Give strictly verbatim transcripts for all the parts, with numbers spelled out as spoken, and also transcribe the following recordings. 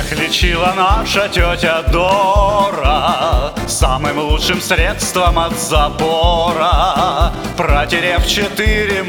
Всех лечила наша тетя Дора самым лучшим средством от запора, протерев четыре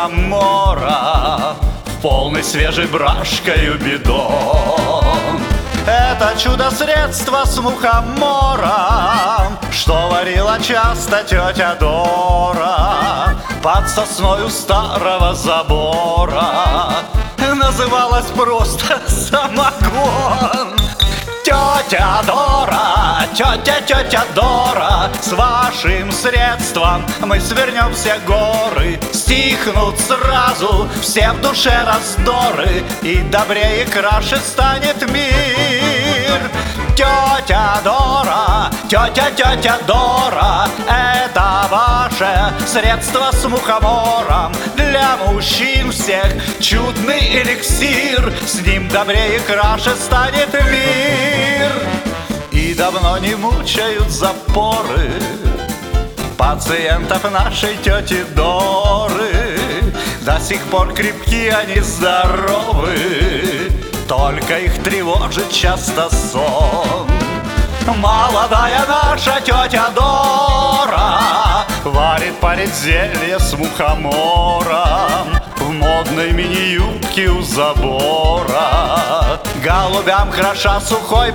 мухомора в полной свежей брашкою бидон. Это чудо-средство с мухомором, что варила часто тетя Дора под сосною старого забора. Называлось просто самогон. Тетя Дора, тетя, тетя Дора, с вашим средством мы свернем все горы. Стихнут сразу все в душе раздоры, и добрее и краше станет мир. Тетя Дора, тетя, тетя Дора, это ваше средство с мухомором. Для мужчин всех чудный эликсир, с ним добрее и краше станет мир. И давно не мучают запоры пациентов нашей тети Доры. До сих пор крепки они, здоровы, только их тревожит часто сон. Молодая наша тетя Дора варит, парит зелье с мухомором в модной мини-юбке у забора. Голубям кроша сухой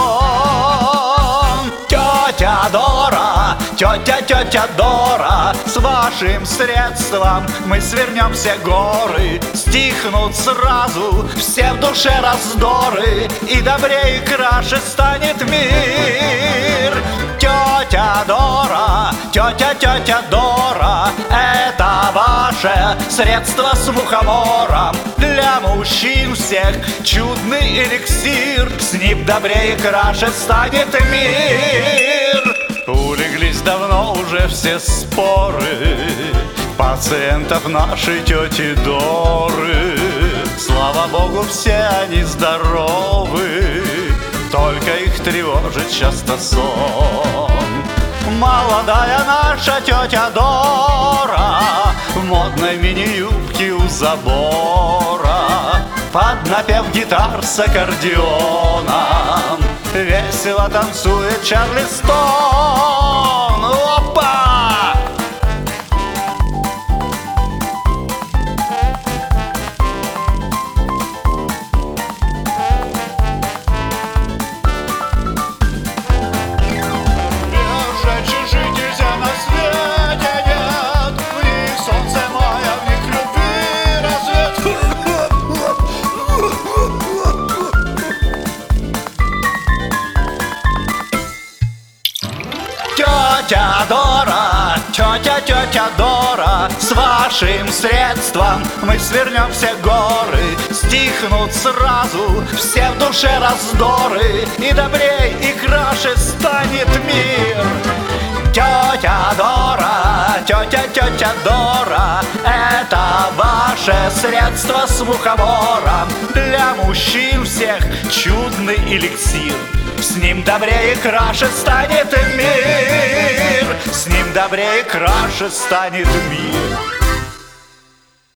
батон. Тетя Дора, тетя, тетя Дора, с вашим средством мы свернем все горы. Стихнут сразу все в душе раздоры, и добрее и краше станет мир. Тетя Дора, тетя, тетя Дора, это ваше средство с мухомором. Для мужчин всех чудный эликсир, с ним добрее и краше станет мир. Улеглись давно уже все споры пациентов нашей тети Доры. Слава Богу, все они здоровы, только их тревожит часто сон. Молодая наша тетя Дора в модной мини-юбке у забора, под напев гитар с аккордеоном весело танцует Чарльстон. Опа! Тетя Дора, тетя, тетя Дора, с вашим средством мы свернем все горы. Стихнут сразу все в душе раздоры, и добрей и краше станет мир. Тетя Дора, тетя, тетя Дора, это ваше средство с мухомором. Для мужчин всех чудный эликсир, с ним добрее и краше станет мир. С ним добрее и краше станет мир.